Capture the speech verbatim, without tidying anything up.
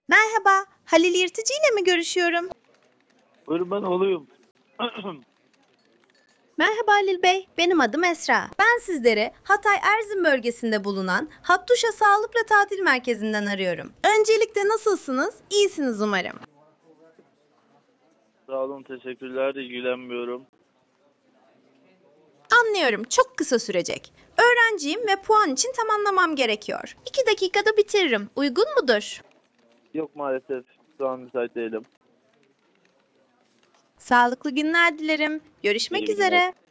Merhaba, Halil Yırtıcı ile mi görüşüyorum? Buyurun ben olayım. Merhaba Halil Bey, benim adım Esra. Ben sizleri Hatay Erzin bölgesinde bulunan Hattuşa Sağlık ve Tatil Merkezi'nden arıyorum. Öncelikle nasılsınız? İyisiniz umarım. Sağ olun, teşekkürler. İlgilenmiyorum. Anlıyorum, çok kısa sürecek. Öğrenciyim ve puan için tamamlamam gerekiyor. İki dakikada bitiririm. Uygun mudur? Yok maalesef. Şu an müsait değilim. Sağlıklı günler dilerim. Görüşmek İyi günler. üzere.